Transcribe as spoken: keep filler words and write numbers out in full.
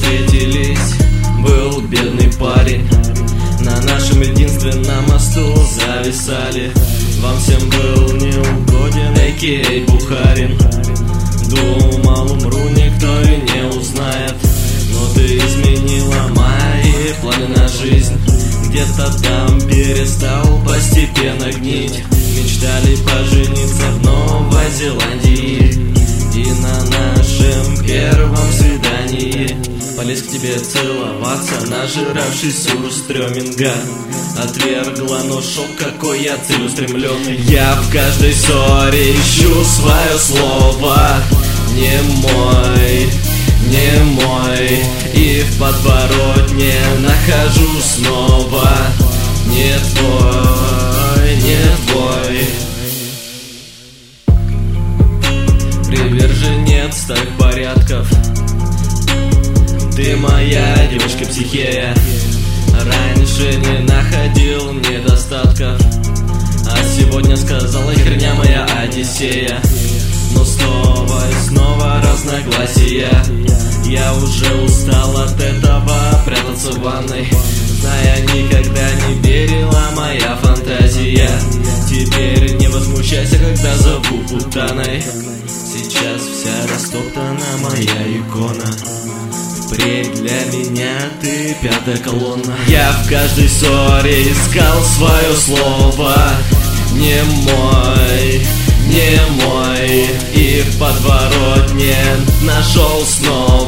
встретились, был бедный парень. На нашем единственном мосту зависали. Вам всем был неугоден, а.к.а. Бухарин. Думал, умру, никто и не узнает, но ты изменила мои планы на жизнь. Где-то там перестал постепенно гнить. Мечтали пожениться в Новой Зеландии. И на нашем первом свидании полез к тебе целоваться, нажиравшись у стреминга. Отвергла, но шок, какой я целеустремленный. Я в каждой ссоре ищу свое слово. Не мой, не мой. И в подворотне нахожу снова. Не твой, не твой. Приверженец старых порядков. Ты моя девушка-психея. Раньше не находил недостатков, а сегодня сказала херня моя Одиссея. Но снова и снова разногласия. Я уже устал от этого прятаться в ванной, зная, никогда не верила моя фантазия. Теперь не возмущайся, когда зову путаной. Сейчас вся растоптана моя икона. Впредь для меня ты пятая колонна. Я в каждой ссоре искал свое слово. Не мой, не мой. И в подворотне нашел снова.